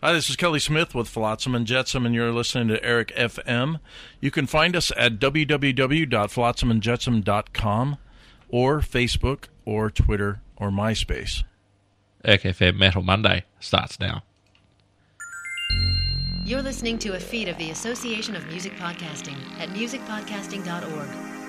Hi, this is Kelly Smith with Flotsam and Jetsam, and you're listening to Eric FM. You can find us at www.flotsamandjetsam.com or Facebook or Twitter or MySpace. Eric FM Metal Monday starts now. You're listening to a feed of the Association of Music Podcasting at musicpodcasting.org.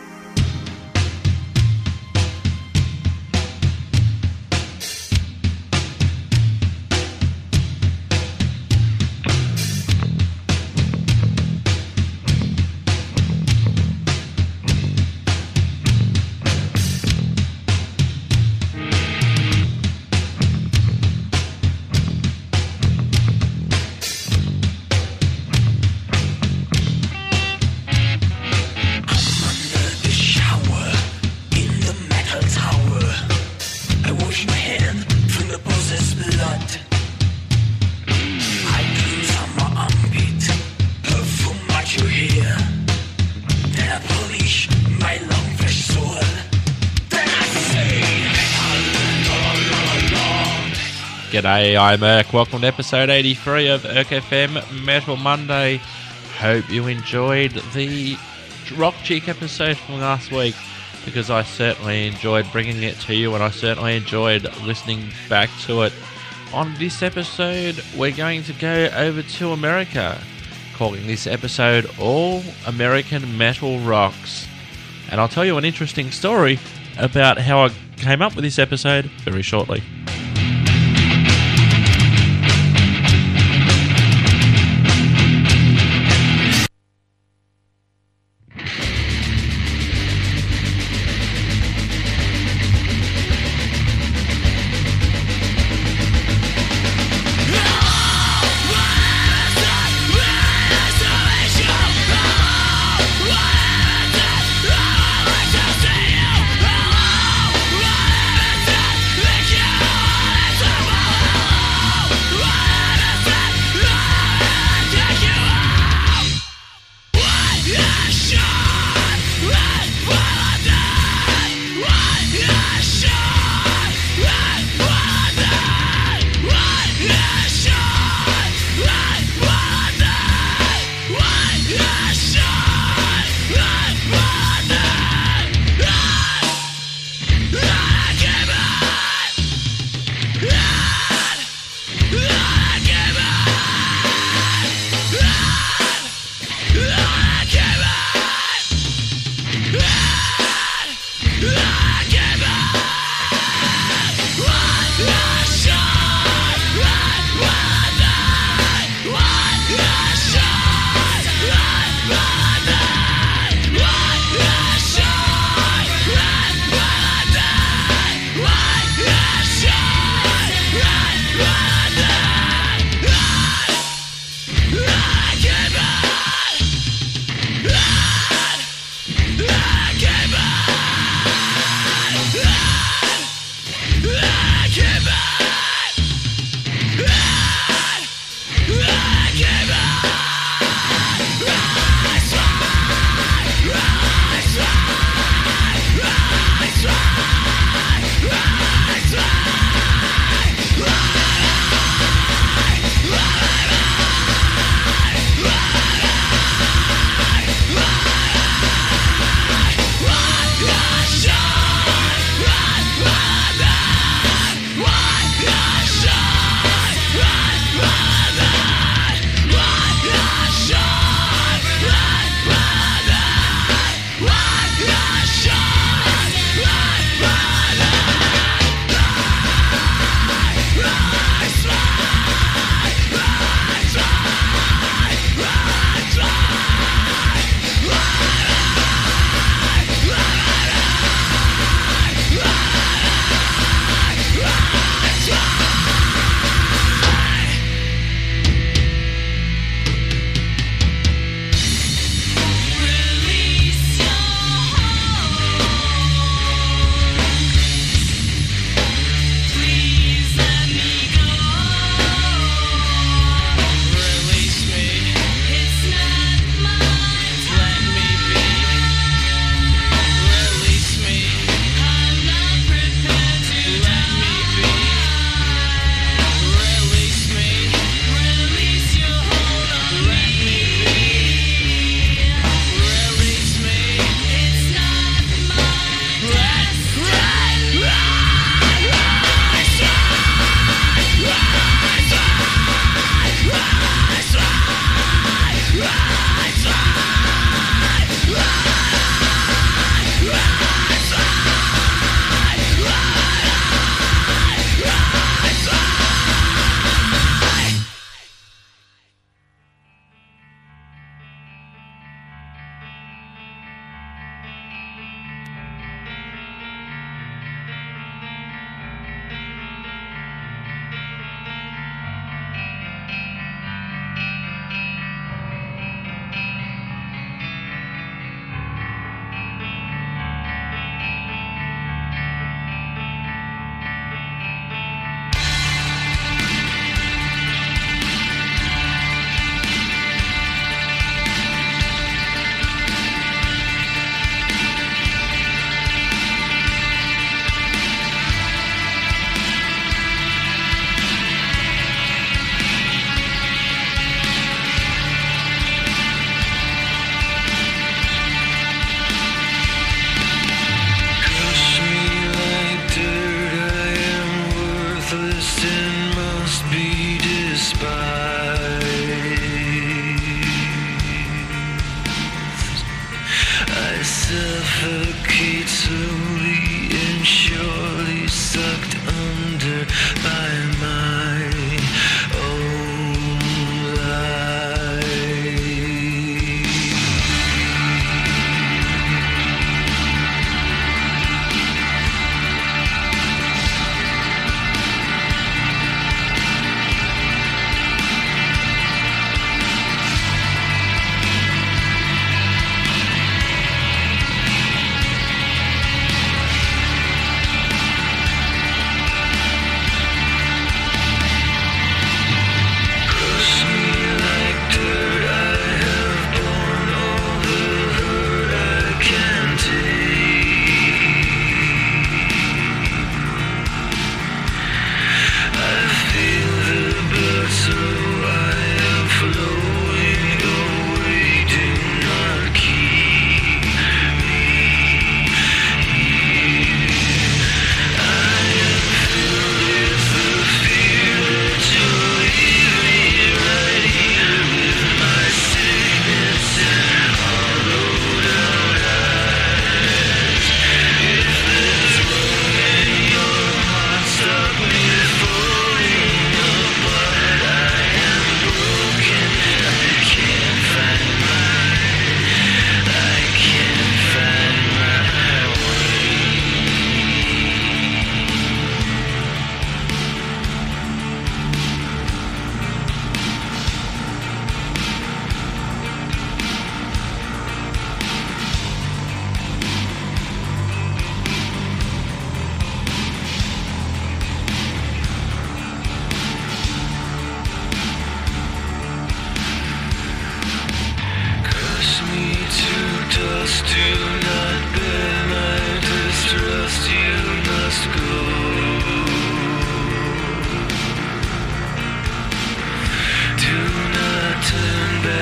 G'day, I'm Eric. Welcome to episode 83 of Eric FM Metal Monday. Hope you enjoyed the Rock Cheek episode from last week, because I certainly enjoyed bringing it to you and I certainly enjoyed listening back to it. On this episode, we're going to go over to America, calling this episode All American Metal Rocks. And I'll tell you an interesting story about how I came up with this episode very shortly. Yeah!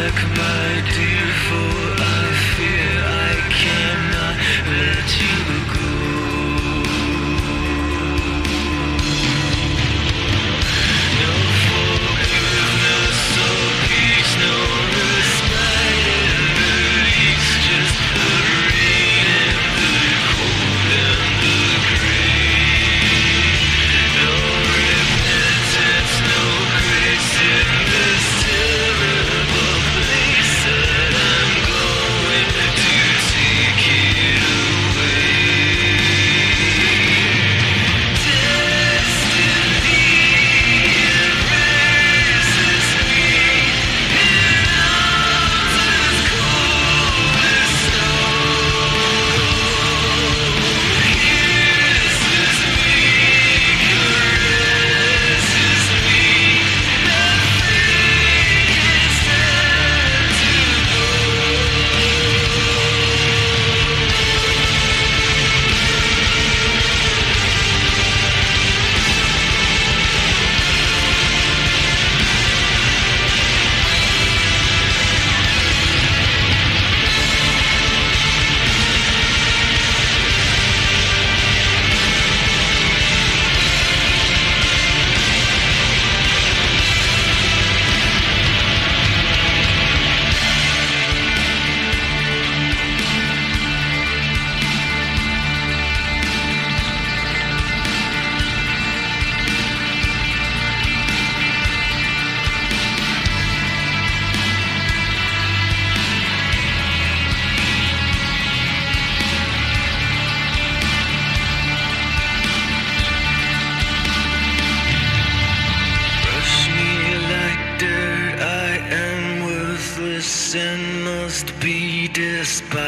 sin must be despised.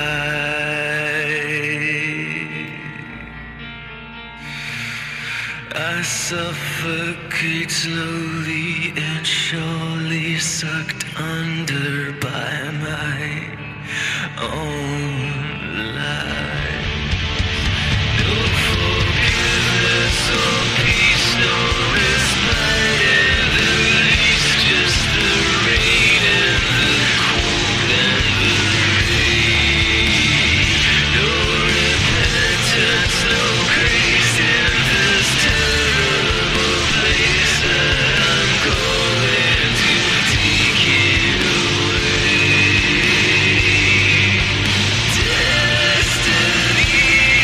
I suffocate slowly and surely, sucked under by my own life. No forgiveness or peace, no respite in the least, just the rain and the cold and the rain. No repentance, no grace in this terrible place that I'm going to take it away. Destiny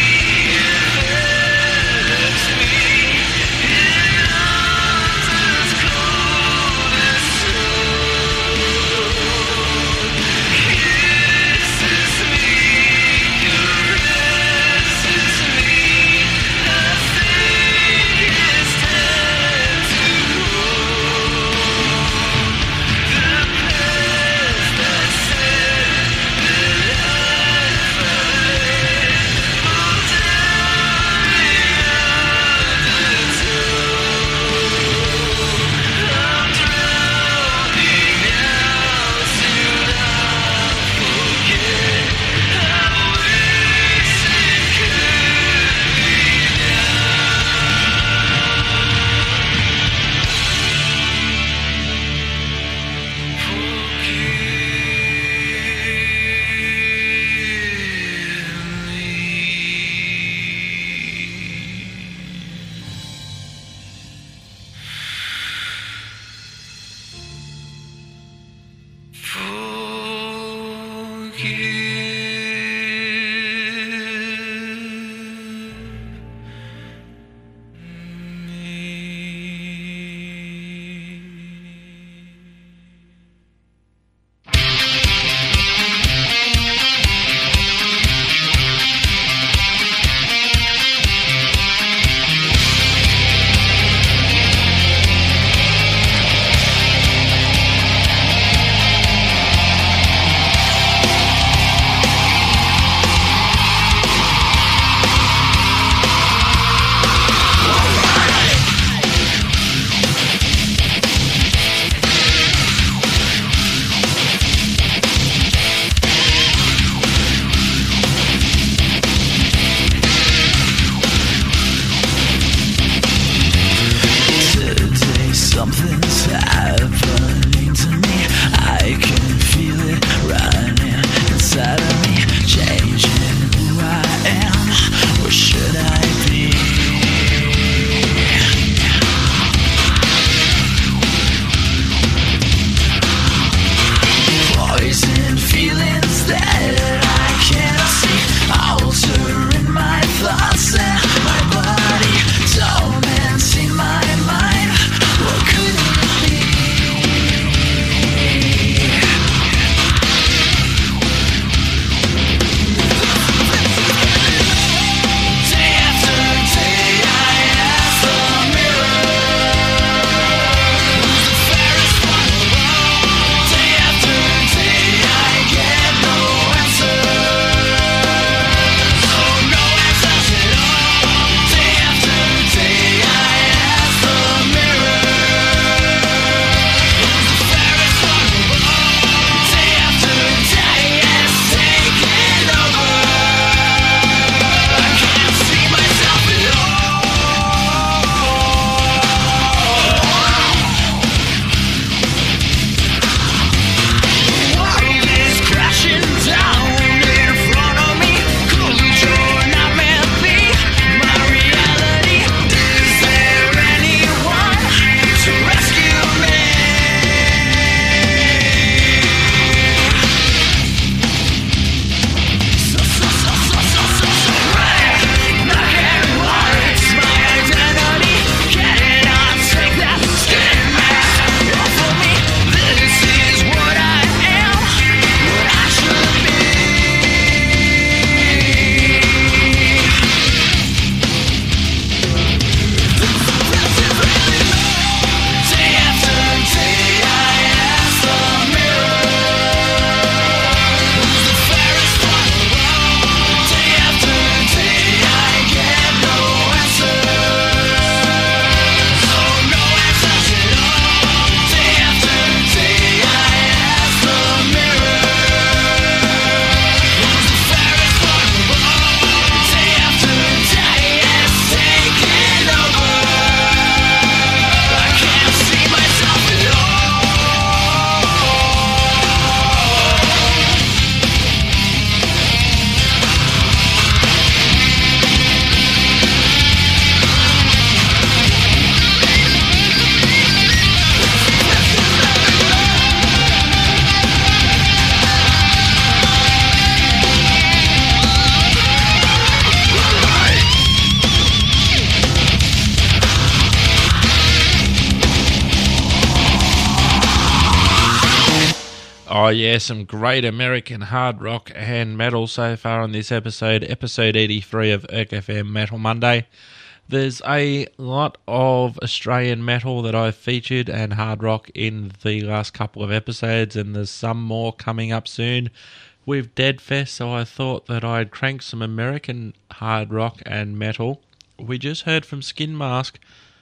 envelops me in arms as cold as snow. Kisses me, caresses me. I think it's time to go. The past that said that I've led will die I'm drowning out till I forget how wasted could be Oh yeah, some great American hard rock and metal so far on this episode 83 of ErkFM Metal Monday. There's a lot of Australian metal that I've featured and hard rock in the last couple of episodes, and there's some more coming up soon with Deadfest, so I thought that I'd crank some American hard rock and metal. We just heard from Skin Mask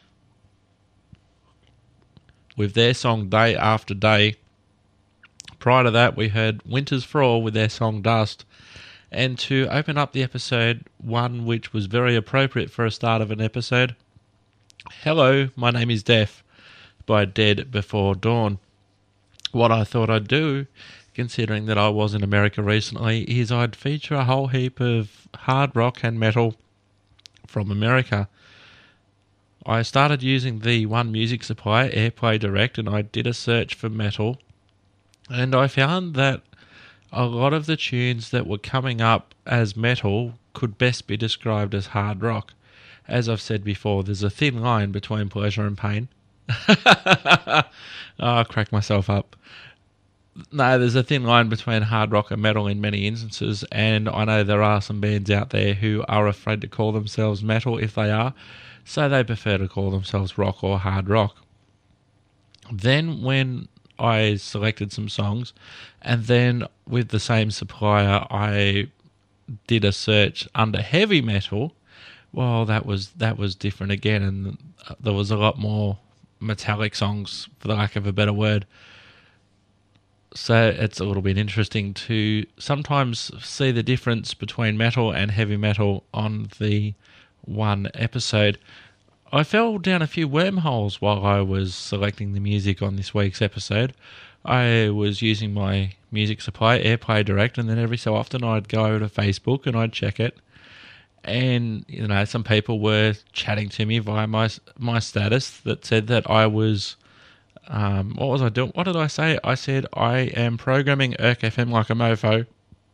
with their song Day After Day. Prior to that, we heard Winters for All with their song Dust. And to open up the episode, one which was very appropriate for a start of an episode, Hello, My Name is Deaf by Dead Before Dawn. What I thought I'd do, considering that I was in America recently, is I'd feature a whole heap of hard rock and metal from America. I started using the One Music Supply Airplay Direct, and I did a search for metal, and I found that a lot of the tunes that were coming up as metal could best be described as hard rock. As I've said before, there's a thin line between pleasure and pain. I'll crack myself up. No, there's a thin line between hard rock and metal in many instances, and I know there are some bands out there who are afraid to call themselves metal if they are, so they prefer to call themselves rock or hard rock. Then when I selected some songs, and then with the same supplier I did a search under heavy metal, well, that was different again, and there was a lot more metallic songs, for the lack of a better word. So it's a little bit interesting to sometimes see the difference between metal and heavy metal on the one episode. I fell down a few wormholes while I was selecting the music on this week's episode. I was using my music supply, Airplay Direct, and then every so often I'd go to Facebook and I'd check it. And, you know, some people were chatting to me via my status that said that I was... what was I doing? What did I say? I said, I am programming ErkFM like a mofo.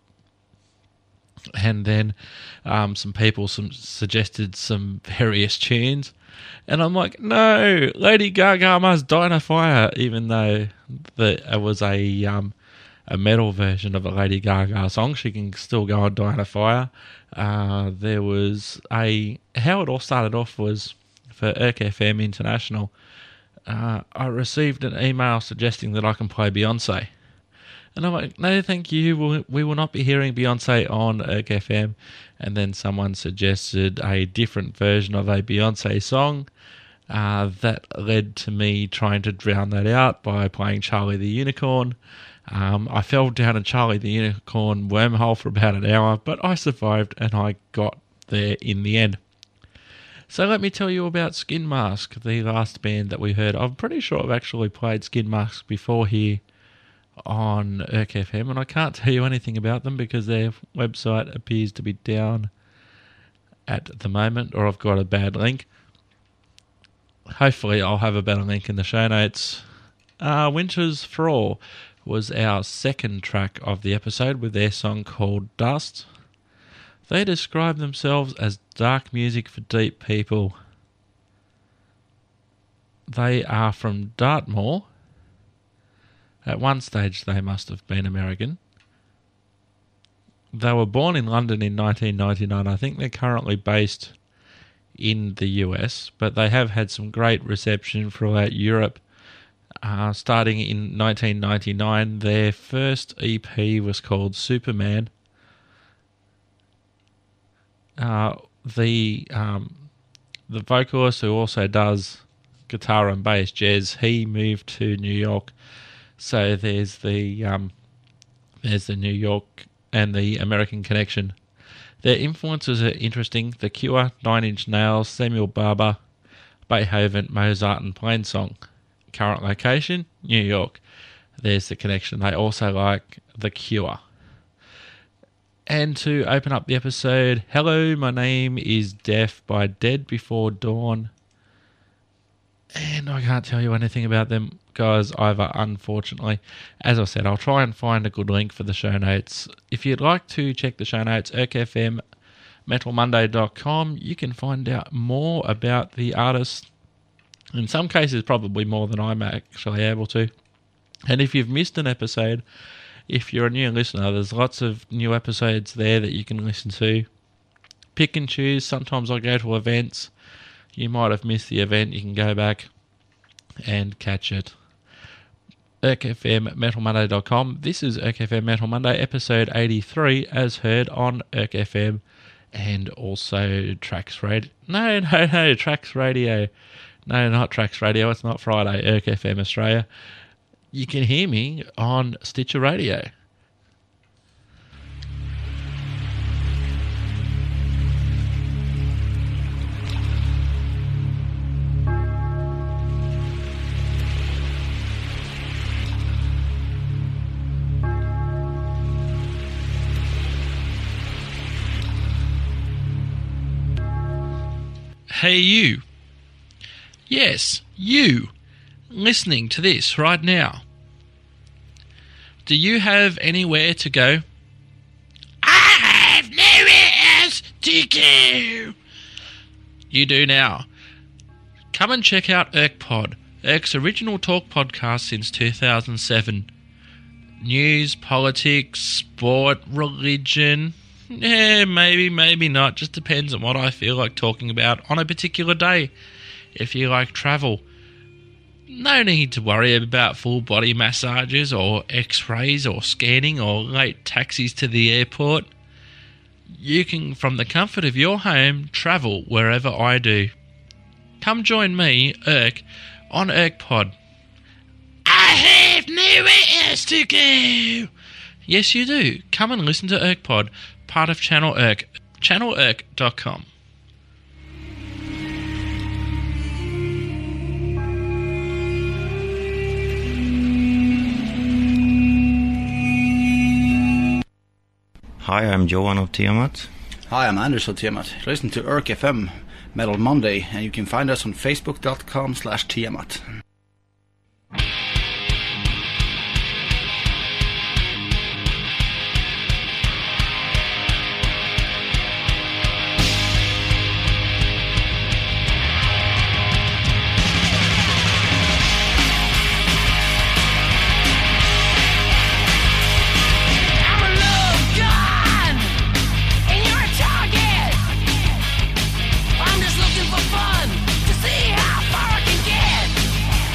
And then some people suggested some various tunes. And I'm like, no, Lady Gaga Must Die in a Fire, even though it was a metal version of a Lady Gaga song. She can still go and die in a fire. There was how it all started off was for ErkFM International. I received an email suggesting that I can play Beyonce. And I'm like, no, thank you. We will not be hearing Beyonce on ErkFM. And then someone suggested a different version of a Beyonce song. That led to me trying to drown that out by playing Charlie the Unicorn. I fell down a Charlie the Unicorn wormhole for about an hour, but I survived and I got there in the end. So let me tell you about Skin Mask, the last band that we heard. I'm pretty sure I've actually played Skin Mask before here on ErkFM, and I can't tell you anything about them because their website appears to be down at the moment, or I've got a bad link. Hopefully I'll have a better link in the show notes. Winters for All was our second track of the episode with their song called Dust. They describe themselves as dark music for deep people. They are from Dartmoor. At one stage they must have been American. They were born in London in 1999. I think they're currently based in the US, but they have had some great reception throughout Europe. Starting in 1999, their first EP was called Superman. The vocalist who also does guitar and bass, Jez, he moved to New York. So there's the New York and the American connection. Their influences are interesting. The Cure, Nine Inch Nails, Samuel Barber, Beethoven, Mozart and Plainsong. Current location, New York. There's the connection. They also like The Cure. And to open up the episode, Hello, My Name is Deaf by Dead Before Dawn. And I can't tell you anything about them guys either, unfortunately. As I said, I'll try and find a good link for the show notes. If you'd like to check the show notes, ErkFMMetalMonday.com, you can find out more about the artists. In some cases, probably more than I'm actually able to. And if you've missed an episode, if you're a new listener, there's lots of new episodes there that you can listen to. Pick and choose. Sometimes I go to events. You might have missed the event. You can go back and catch it. ErkFMMetalMonday.com. This is ErkFM Metal Monday, episode 83, as heard on ErkFM and also Trax Radio. No, Trax Radio. No, not Trax Radio. It's not Friday. ErkFM Australia. You can hear me on Stitcher Radio. Hey you. Yes, you. Listening to this right now. Do you have anywhere to go? I have nowhere else to go. You do now. Come and check out ErkPod, Erk's original talk podcast since 2007. News, politics, sport, religion. Maybe not. Just depends on what I feel like talking about on a particular day. If you like travel, no need to worry about full body massages or x-rays or scanning or late taxis to the airport. You can, from the comfort of your home, travel wherever I do. Come join me, Erk, on ErkPod. I have nowhere else to go. Yes, you do. Come and listen to ErkPod, part of Channel Erk, channelErk.com. Hi, I'm Johan of Tiamat. Hi, I'm Anders of Tiamat. Listen to ErkFM Metal Monday, and you can find us on facebook.com/Tiamat. I'm just looking for fun to see how far I can get.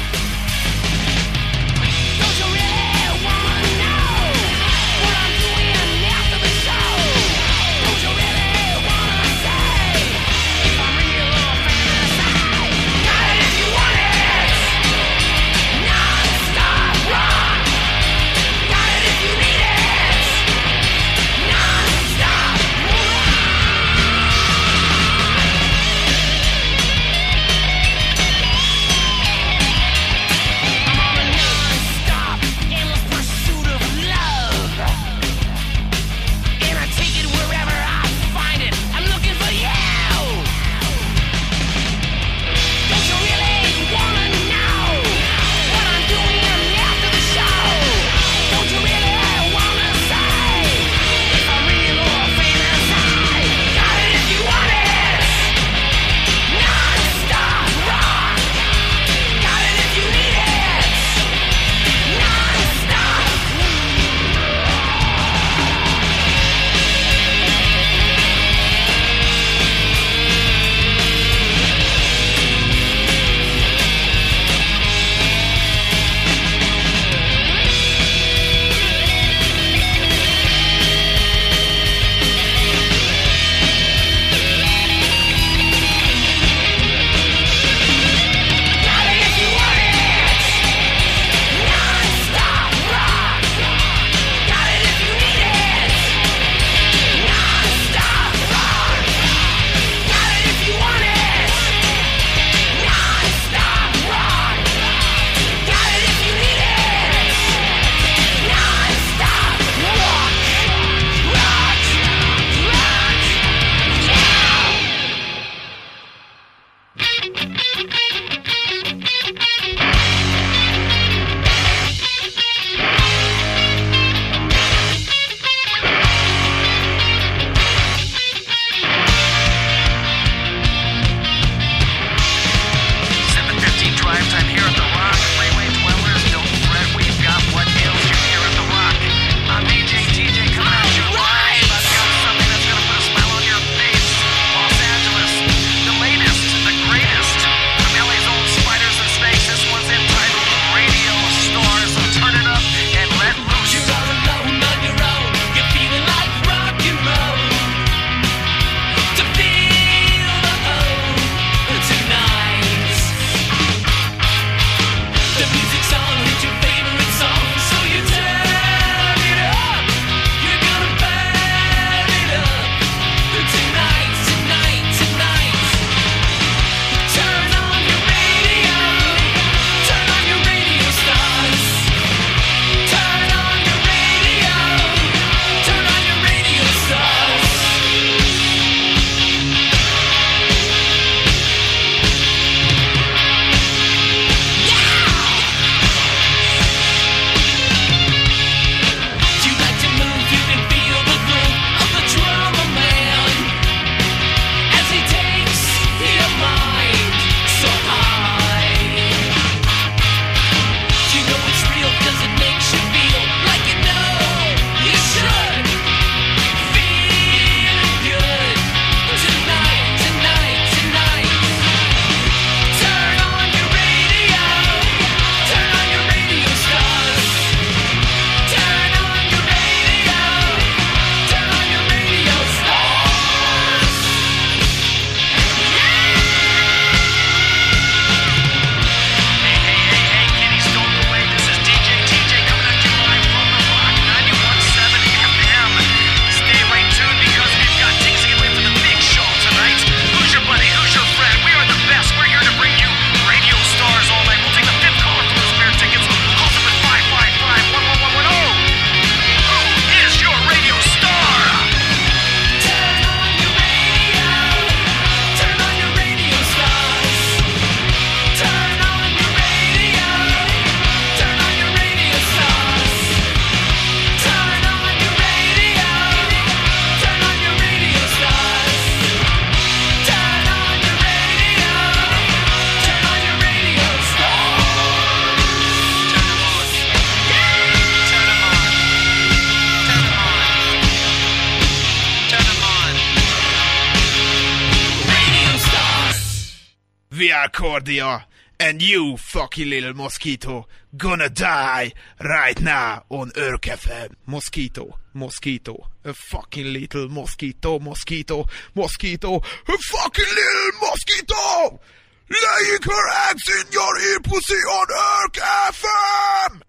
We are Cordia, and you, fucking little mosquito, gonna die right now on Urk FM. Mosquito, a fucking little mosquito, a fucking little mosquito, laying her eggs in your ear pussy on Urk FM.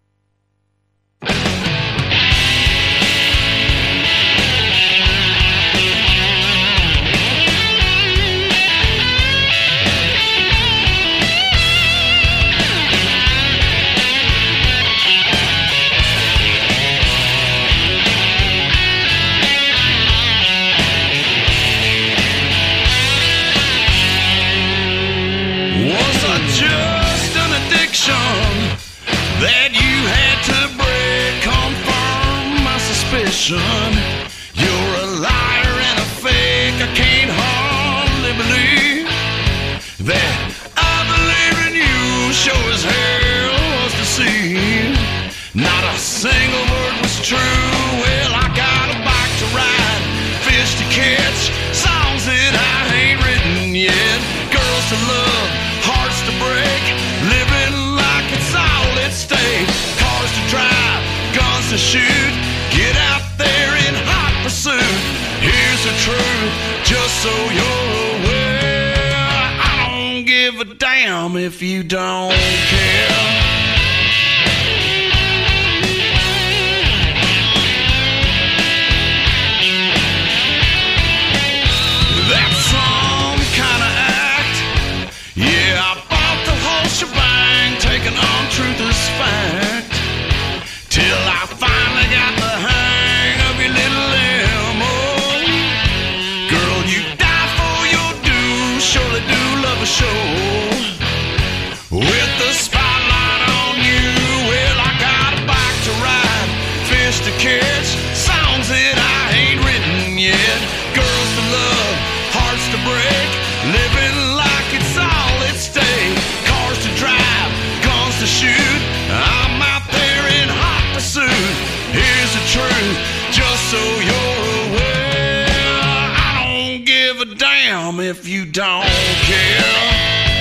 Just an addiction that you had to break. Confirm my suspicion. You're a liar and a fake. I can't hardly believe that I believe in you. Sure as hell was deceived. Not a single word was true. Well, I got a bike to ride, fish to catch, songs that I ain't written yet, girls to love, hearts to break, living like it's all at stake. Cars to drive, guns to shoot, get out there in hot pursuit. Here's the truth, just so you're aware. I don't give a damn if you don't care. That's some kind of act. Yeah, I bought the whole shebang, taking on truth as fact, till I finally got the hang of your little limo. Girl, you die for your due, surely do love a show. With the spotlight on you, well, I got a bike to ride, fish to catch, songs that I ain't written yet, girls to love, hearts to break, living like it's all at stake. Cars to drive, guns to shoot, I'm out there in hot pursuit. Here's the truth, just so you're aware. I don't give a damn if you don't care.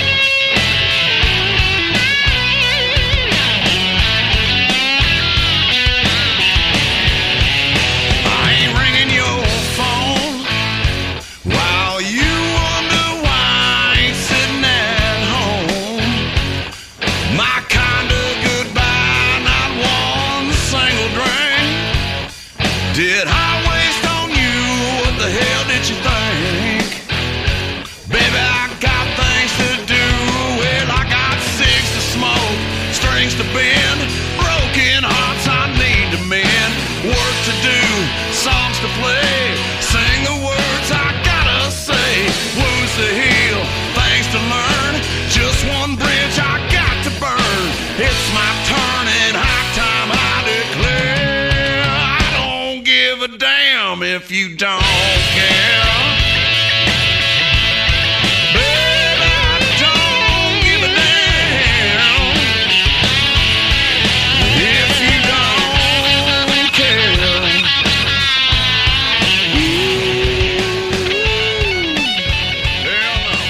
Did I waste on you? What the hell did you think? Baby, I got things to do. Well, I got cigs to smoke, strings to bend, broken hearts I need to mend, work to do, songs to play, sing the words I gotta say, wounds to heal, things to learn, just one bridge I got to burn. It's my turn and high time I declare. Damn if you don't care. Baby, I don't give a damn if you don't care. Hell no.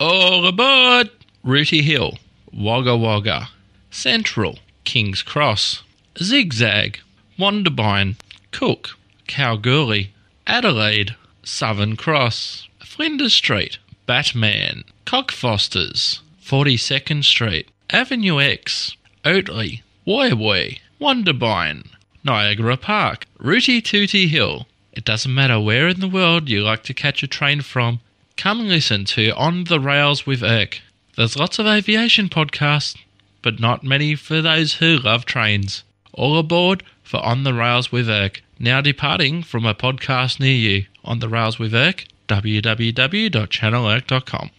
All aboard! Rooty Hill, Wagga Wagga, Central, King's Cross, Zigzag, Wonderbine, Cook, Kalgoorlie, Adelaide, Southern Cross, Flinders Street, Batman, Cockfosters, 42nd Street, Avenue X, Oatley, Woy Woy, Wonderbine, Niagara Park, Rooty Tooty Hill. It doesn't matter where in the world you like to catch a train from, come and listen to On the Rails with Irk. There's lots of aviation podcasts, but not many for those who love trains. All aboard for On the Rails with Irk, now departing from a podcast near you. On the Rails with Irk, www.channelirk.com.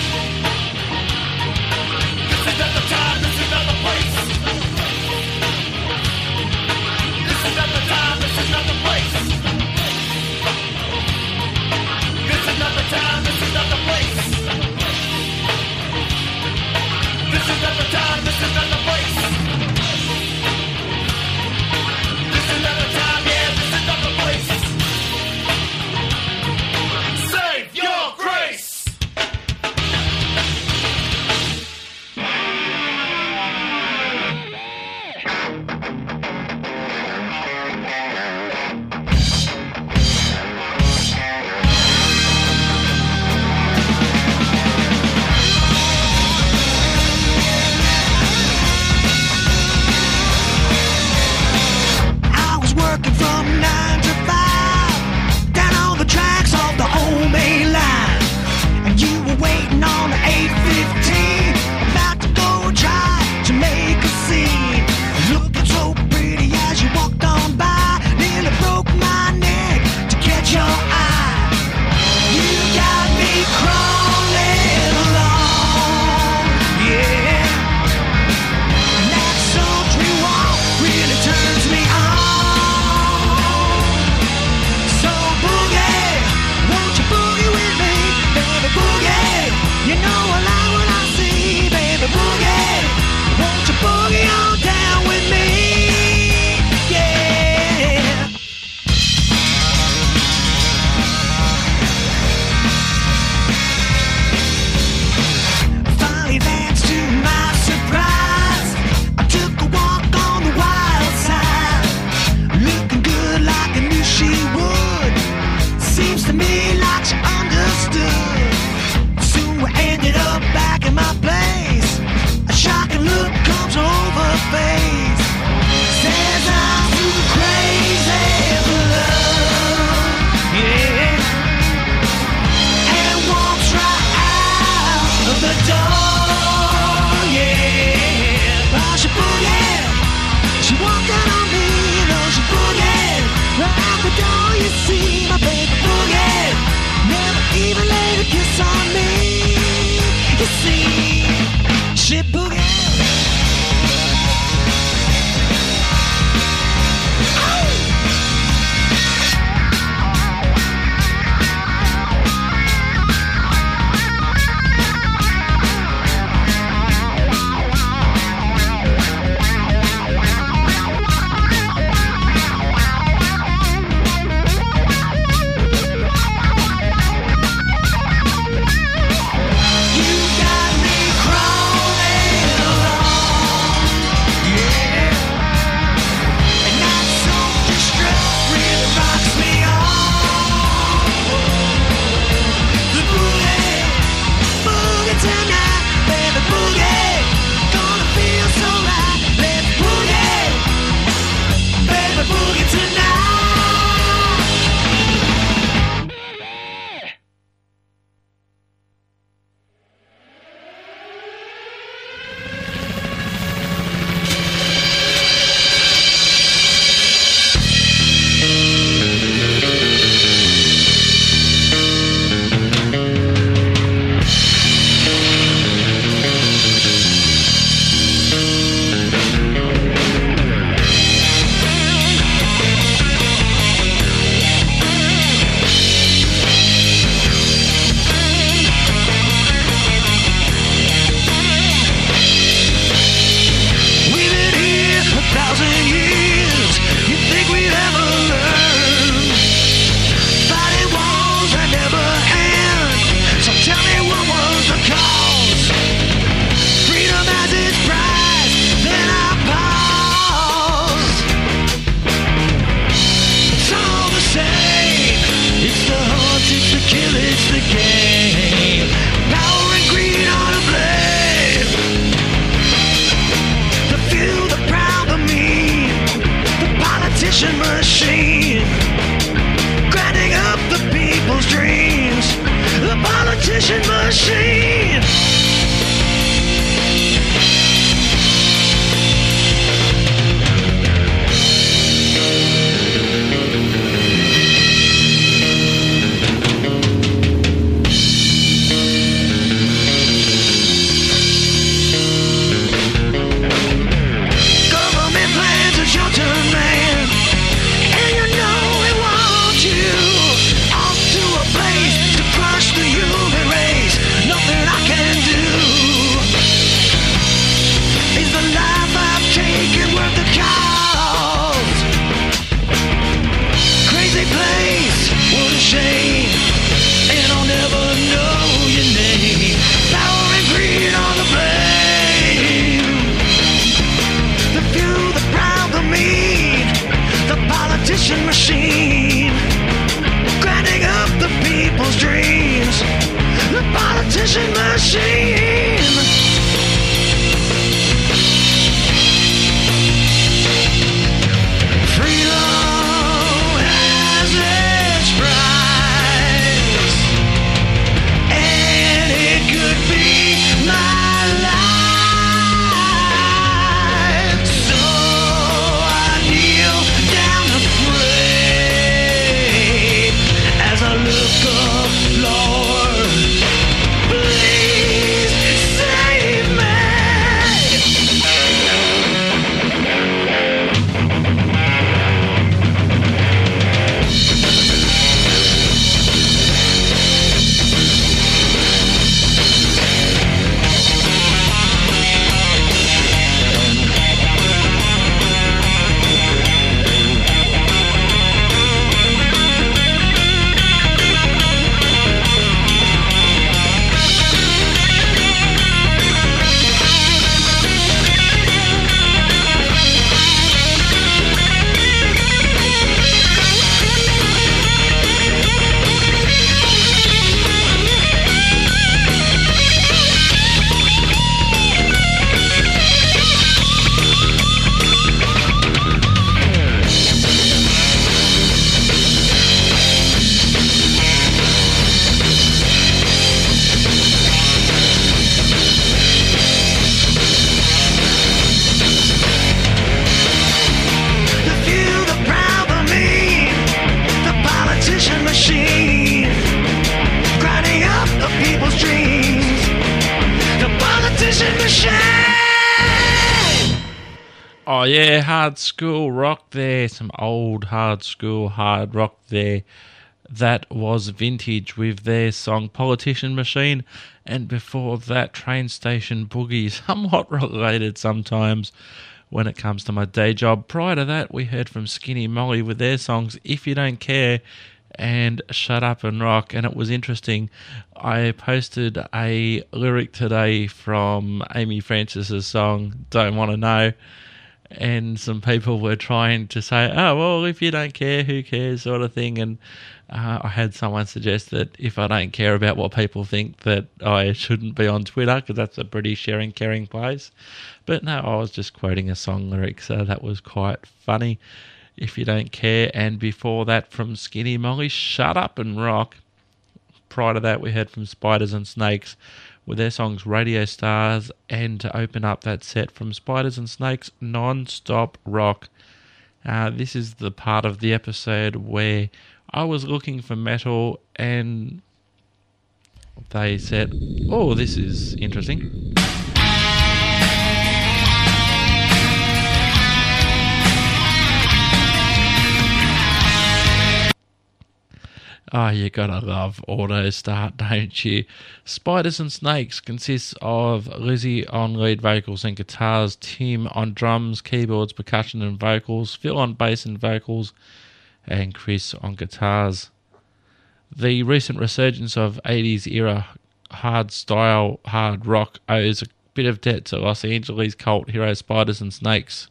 Save your grace! You got me machine. Government plans a short-term man, and you know it wants you off to a place to crush the human race. Nothing I can do. Is the life I've taken worth the cost? Crazy place, what a shame, and I'll never know your name. Power and greed on the blame. The few, the proud, the mean, the politician machine, grinding up the people's dreams. The politician machine. Freedom has its price, and it could be my life. So I kneel down to pray as I look up, Lord, please save me. The few, the proud, the mean, the politician machine, grinding up the people's dreams. The politician machine. Oh yeah, hard school rock there. Some old hard school hard rock there. That was Vintage with their song Politician Machine. And before that, Train Station Boogie, somewhat related sometimes when it comes to my day job. Prior to that, we heard from Skinny Molly with their songs If You Don't Care and Shut Up and Rock. And it was interesting. I posted a lyric today from Amy Francis's song Don't Want to Know. And some people were trying to say, oh, well, if you don't care, who cares, sort of thing. And I had someone suggest that if I don't care about what people think, that I shouldn't be on Twitter, because that's a pretty sharing, caring place. But no, I was just quoting a song lyric, so that was quite funny. If You Don't Care. And before that, from Skinny Molly, Shut Up and Rock. Prior to that, we heard from Spiders and Snakes with their songs Radio Stars, and to open up that set from Spiders and Snakes, Non-Stop Rock. This is the part of the episode where I was looking for metal and they said, oh, this is interesting. Oh, you gotta love Auto Start, don't you? Spiders and Snakes consists of Lizzie on lead vocals and guitars, Tim on drums, keyboards, percussion and vocals, Phil on bass and vocals, and Chris on guitars. The recent resurgence of 80s era hard style hard rock owes a bit of debt to Los Angeles cult hero Spiders and Snakes.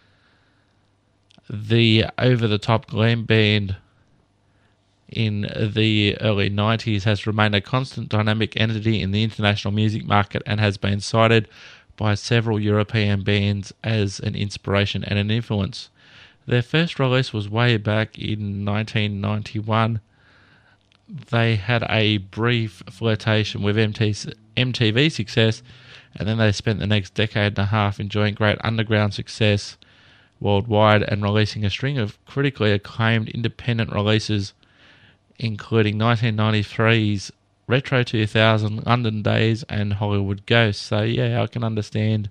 The over-the-top glam band in the early 90s has remained a constant dynamic entity in the international music market and has been cited by several European bands as an inspiration and an influence. Their first release was way back in 1991. they had a brief flirtation with MTV success, and then they spent the next decade and a half enjoying great underground success worldwide and releasing a string of critically acclaimed independent releases, including 1993's Retro 2000, London Days, and Hollywood Ghosts. So yeah, I can understand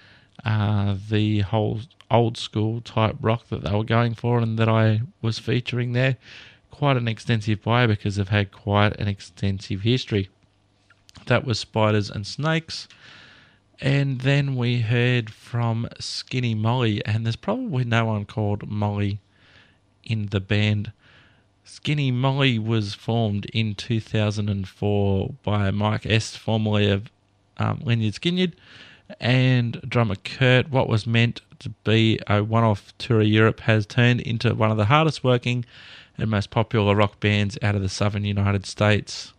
the whole old school type rock that they were going for and that I was featuring there. Quite an extensive bio because they've had quite an extensive history. That was Spiders and Snakes. And then we heard from Skinny Molly, and there's probably no one called Molly in the band. Skinny Molly was formed in 2004 by Mike S., formerly of Lynyrd Skynyrd, and drummer Kurt. What was meant to be a one-off tour of Europe has turned into one of the hardest working and most popular rock bands out of the southern United States.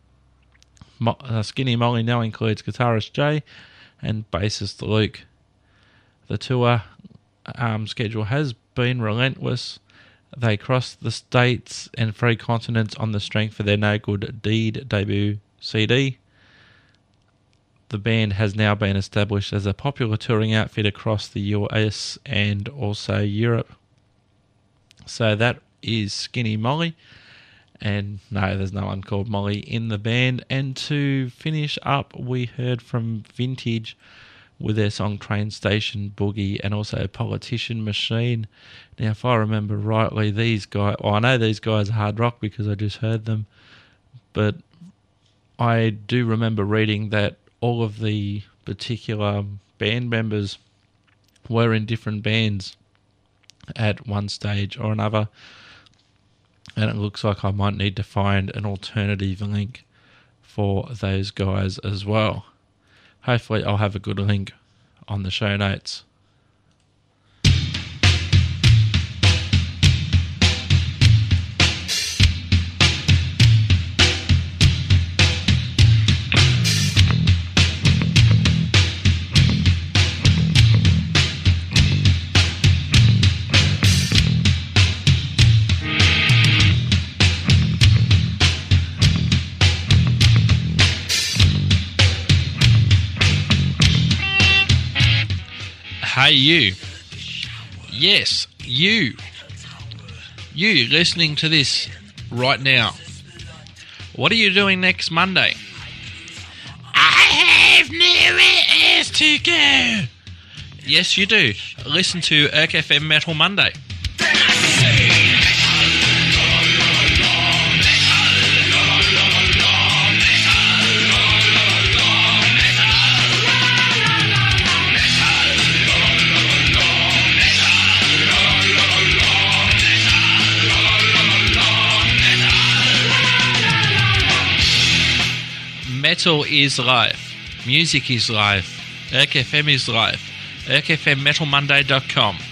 Skinny Molly now includes guitarist Jay and bassist Luke. The tour schedule has been relentless. They crossed the states and 3 continents on the strength of their No Good Deed debut CD. The band has now been established as a popular touring outfit across the US and also Europe. So that is Skinny Molly. And no, there's no one called Molly in the band. And to finish up, we heard from Vintage with their song Train Station Boogie and also Politician Machine. Now, if I remember rightly, these guys... Well, I know these guys are hard rock because I just heard them. But I do remember reading that all of the particular band members were in different bands at one stage or another. And it looks like I might need to find an alternative link for those guys as well. Hopefully I'll have a good link on the show notes. Hey you. Yes, you. You listening to this right now. What are you doing next Monday? I have nowhere else to go. Yes, you do. Listen to Erk FM Metal Monday. Metal is life. Music is life. Erk FM is life. ErkFMMetalMonday.com.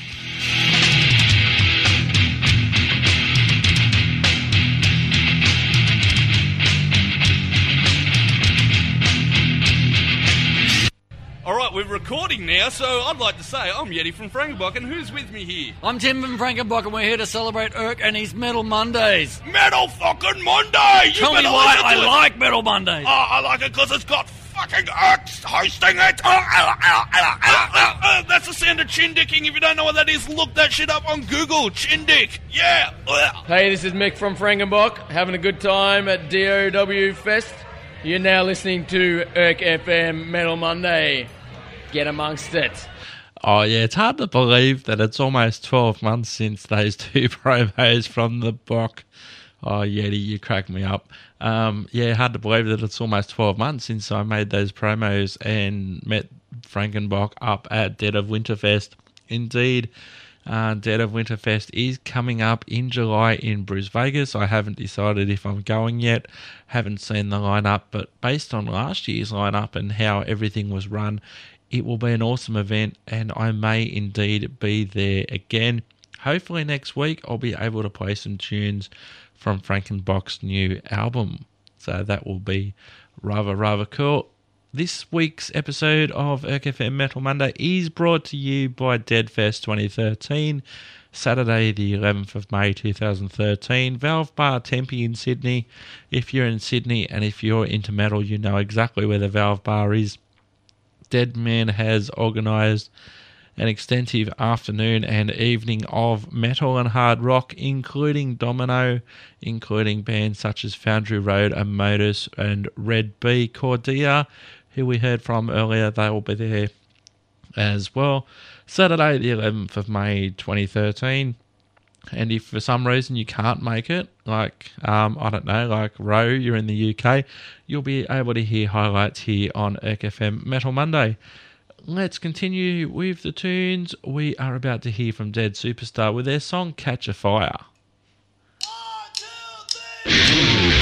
Alright, we're recording now, so I'd like to say I'm Yeti from Frankenbach, and who's with me here? I'm Tim from Frankenbach, and we're here to celebrate Erk and his Metal Mondays. Metal fucking Monday! Tell me why I like Metal Mondays. Oh, I like it because it's got fucking Erks hosting it. That's the sound of chin dicking. If you don't know what that is, look that shit up on Google. Chin dick. Yeah. Hey, this is Mick from Frankenbach, having a good time at DOW Fest. You're now listening to Erk FM Metal Monday. Get amongst it. Oh yeah, it's hard to believe that it's almost 12 months since those 2 promos from the Bach. Oh Yeti, you crack me up. Yeah, hard to believe that it's almost 12 months since I made those promos and met Frankenbach up at Dead of Winterfest. Indeed, Dead of Winterfest is coming up in July in Bruce Vegas. I haven't decided if I'm going yet, haven't seen the lineup, but based on last year's lineup and how everything was run, it will be an awesome event, and I may indeed be there again. Hopefully next week I'll be able to play some tunes from Frankenbach's new album. So that will be rather cool. This week's episode of ErkFM Metal Monday is brought to you by Deadfest 2013, Saturday the 11th of May 2013, Valve Bar Tempe in Sydney. If you're in Sydney and if you're into metal, you know exactly where the Valve Bar is. Deadman has organised an extensive afternoon and evening of metal and hard rock, including Domino, including bands such as Foundry Road, Modus and Red B. Cordia, who we heard from earlier. They will be there as well. Saturday the 11th of May 2013. And if for some reason you can't make it, like, I don't know, like Roe, you're in the UK, you'll be able to hear highlights here on ErkFM Metal Monday. Let's continue with the tunes. We are about to hear from Dead Superstar with their song Catch a Fire. 1, 2, 3.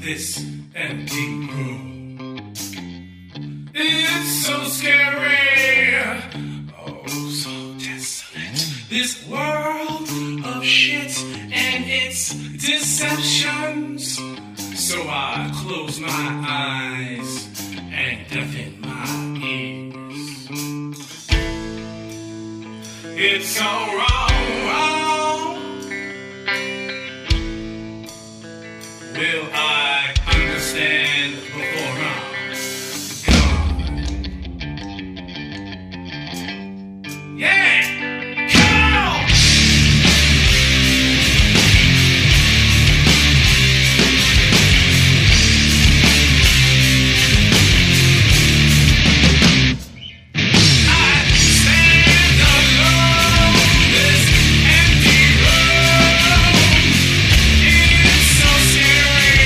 this empty room. It's so scary, oh so desolate. This world of shit and its deceptions. So I close my eyes and deafen my ears. It's so wrong. Will I understand before I'm gone? Yeah! Come on! I stand alone in this empty room. It's so scary.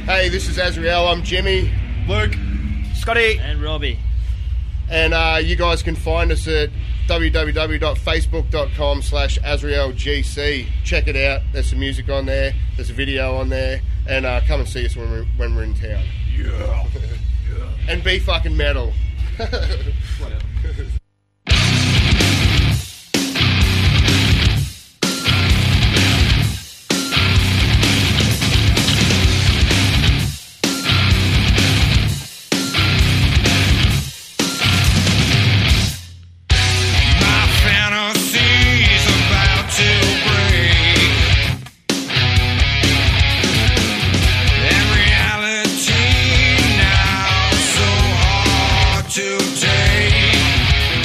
Hey, this is Azrael. I'm Jimmy. Luke. Scotty. And Robbie. And you guys can find us at www.facebook.com/AzraelGC. Check it out. There's some music on there. There's a video on there. And come and see us when we're in town. Yeah. And be fucking metal. To take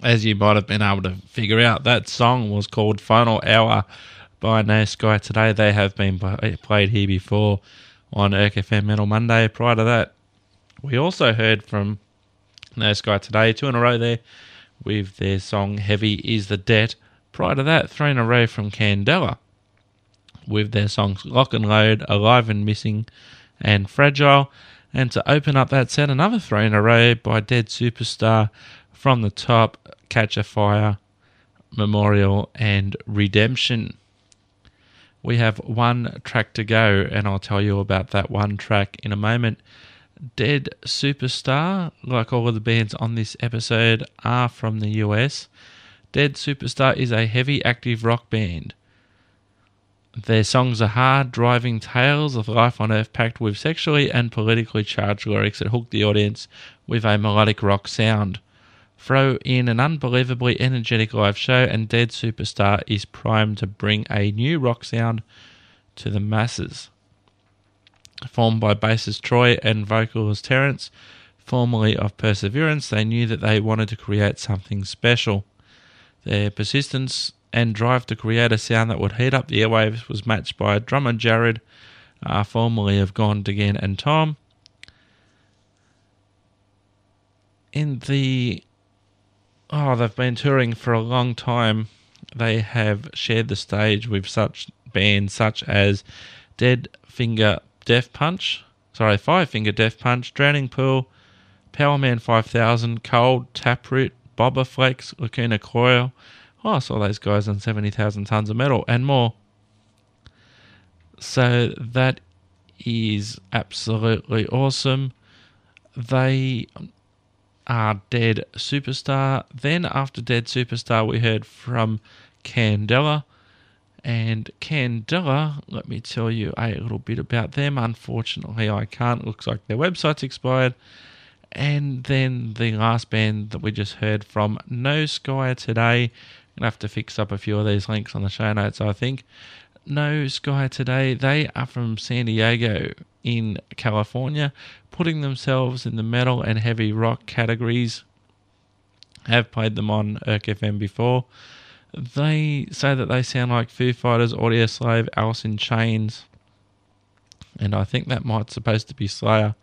as you might have been able to figure out, that song was called Final Hour by No Sky Today. They have been played here before on Erk FM Metal Monday. Prior to that, we also heard from No Sky Today, 2 in a row there, with their song Heavy Is the Debt. Prior to that, 3 in a row from Candela, with their songs Lock and Load, Alive and Missing, and Fragile. And to open up that set, another 3 in a row by Dead Superstar, From the Top, Catch a Fire, Memorial, and Redemption. We have one track to go, and I'll tell you about that one track in a moment. Dead Superstar, like all of the bands on this episode, are from the US. Dead Superstar is a heavy active rock band. Their songs are hard, driving tales of life on Earth packed with sexually and politically charged lyrics that hook the audience with a melodic rock sound. Throw in an unbelievably energetic live show and Dead Superstar is primed to bring a new rock sound to the masses. Formed by bassist Troy and vocalist Terence, formerly of Perseverance, they knew that they wanted to create something special. Their persistence and drive to create a sound that would heat up the airwaves was matched by drummer Jared, formerly of Gone Again and Tom. They've been touring for a long time. They have shared the stage with such bands such as Five Finger Death Punch, Drowning Pool, Powerman 5000, Cold, Taproot, Boba Flakes, Lacuna Coil. I saw those guys on 70,000 Tons of Metal and more. So that is absolutely awesome. They are Dead Superstar. Then after Dead Superstar, we heard from Candela. And Candela, let me tell you a little bit about them. Unfortunately, I can't. Looks like their website's expired. And then the last band that we just heard from, No Sky Today. I'm going to have to fix up a few of these links on the show notes, I think. No Sky Today, they are from San Diego in California, putting themselves in the metal and heavy rock categories. Have played them on Erk FM before. They say that they sound like Foo Fighters, Audioslave, Alice in Chains, and I think that might supposed to be Slayer.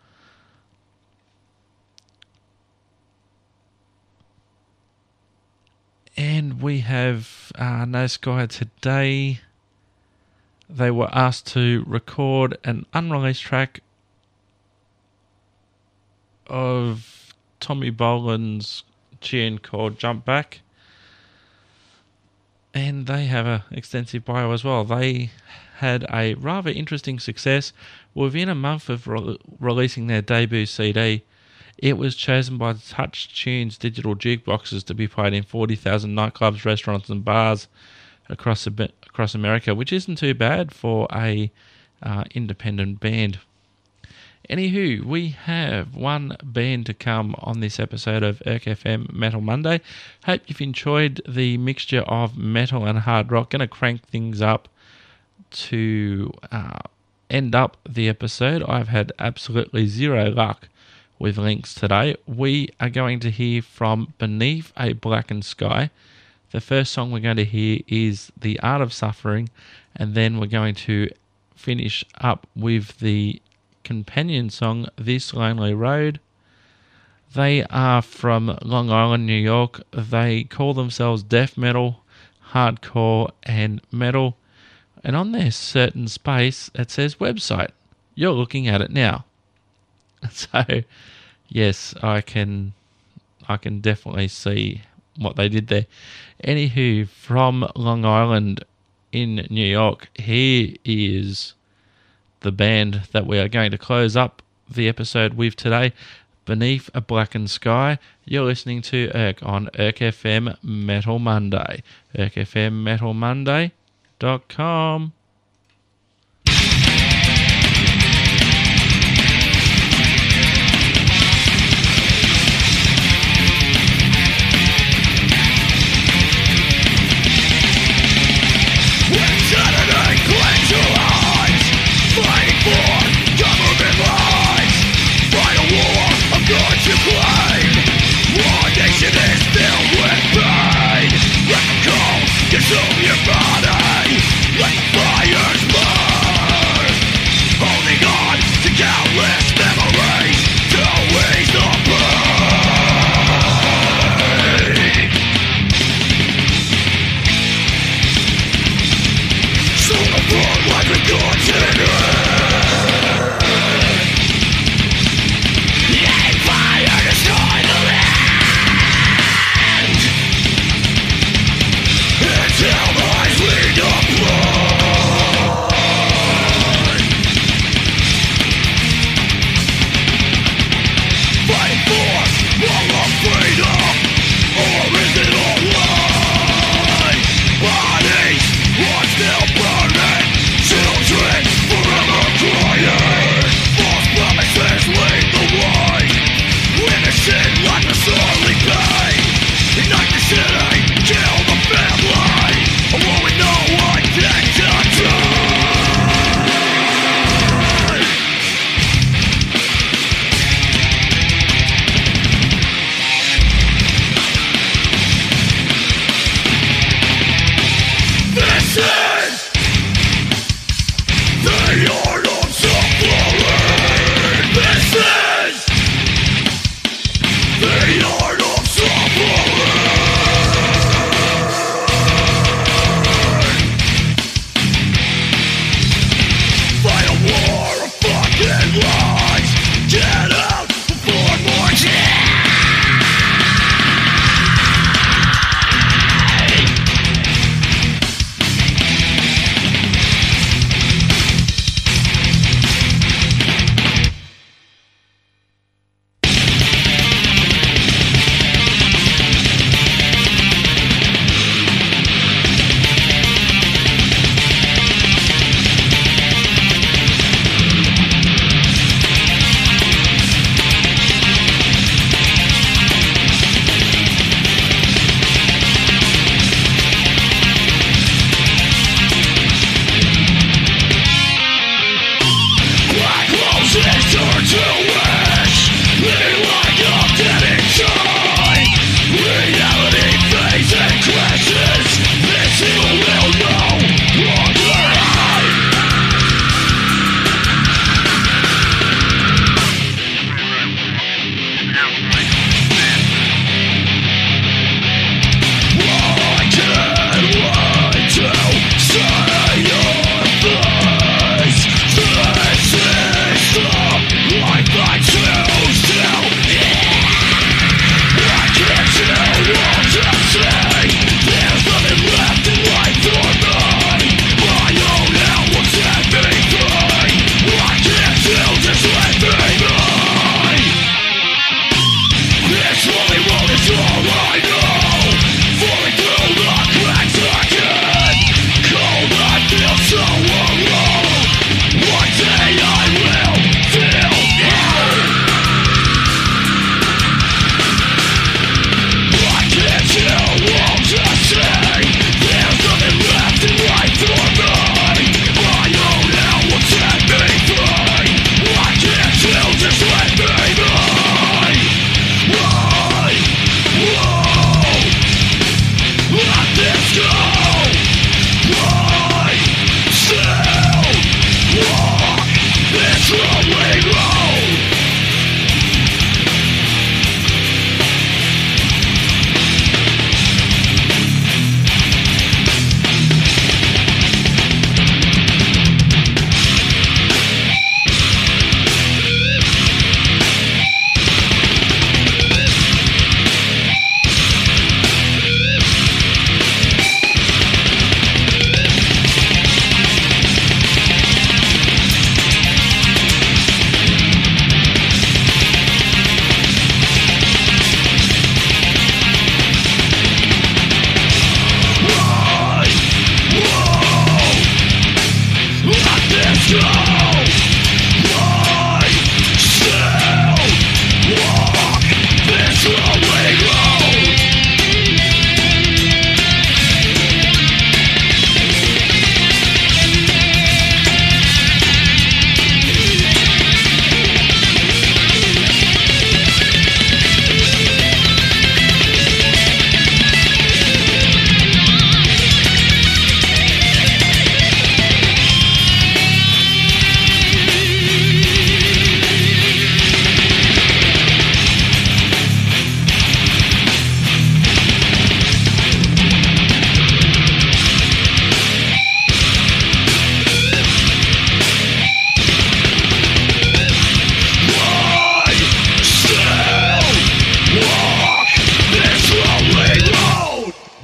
And we have No Sky Today. They were asked to record an unreleased track of Tommy Boland's tune called Jump Back. And they have an extensive bio as well. They had a rather interesting success. Within a month of releasing their debut CD, it was chosen by Touch Tunes digital jukeboxes to be played in 40,000 nightclubs, restaurants and bars across America, which isn't too bad for a independent band. Anywho, we have one band to come on this episode of Erk FM Metal Monday. Hope you've enjoyed the mixture of metal and hard rock. Going to crank things up to end up the episode. I've had absolutely zero luck with links today. We are going to hear from Beneath a Blackened Sky. The first song we're going to hear is The Art of Suffering, and then we're going to finish up with the companion song This Lonely Road. They are from Long Island, New York. They call themselves death metal, hardcore, and metal. And on their certain space, it says website. You're looking at it now. So, yes, I can definitely see what they did there. Anywho, from Long Island in New York, here is the band that we are going to close up the episode with today, Beneath a Blackened Sky. You're listening to Erk on Erk FM Metal Monday. ErkFMMetalMonday.com. Fighting for government rights, fight a war of God to claim. Our nation is filled with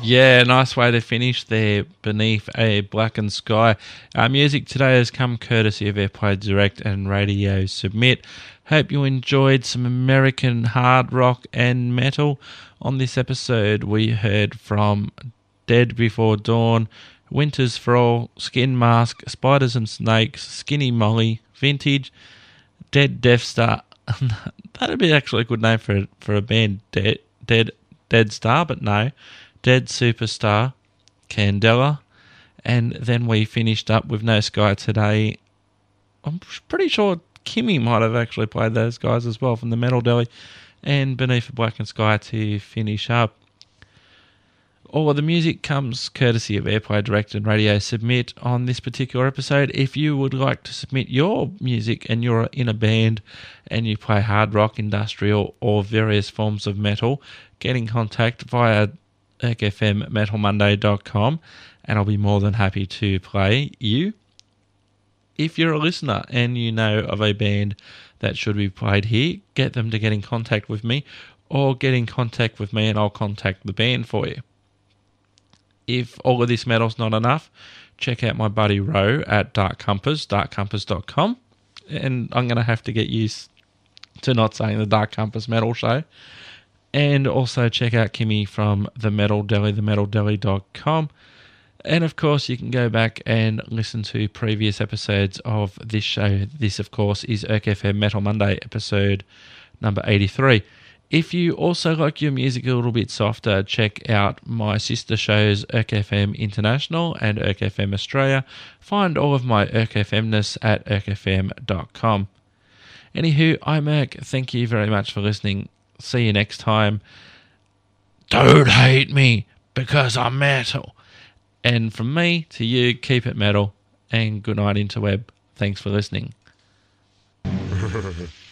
Yeah, nice way to finish there, Beneath a Blackened Sky. Our music today has come courtesy of Airplay Direct and Radio Submit. Hope you enjoyed some American hard rock and metal. On this episode, we heard from Dead Before Dawn, Winters for All, Skin Mask, Spiders and Snakes, Skinny Molly, Vintage, Dead Death Star. That'd be actually a good name for a band, Dead Star, but no. Dead Superstar, Candela, and then we finished up with No Sky Today. I'm pretty sure Kimmy might have actually played those guys as well from the Metal Deli, and Beneath a Blackened Sky to finish up. All of the music comes courtesy of Airplay Direct and Radio Submit on this particular episode. If you would like to submit your music and you're in a band and you play hard rock, industrial, or various forms of metal, get in contact via ErkFMMetalMonday.com and I'll be more than happy to play you. If you're a listener and you know of a band that should be played here, get them to get in contact with me, or get in contact with me and I'll contact the band for you. If all of this metal's not enough, check out my buddy Ro at Dark Compass, darkcompass.com. And I'm going to have to get used to not saying the Dark Compass Metal Show. And also check out Kimmy from The Metal Deli, themetaldeli.com. And of course, you can go back and listen to previous episodes of this show. This, of course, is ErkFM Metal Monday, episode number 83. If you also like your music a little bit softer, check out my sister shows ErkFM International and ErkFM Australia. Find all of my ErkFMness at erkfm.com. Anywho, I'm Erk. Thank you very much for listening. See you next time. Don't hate me because I'm metal. And from me to you, keep it metal. And good night, interweb. Thanks for listening.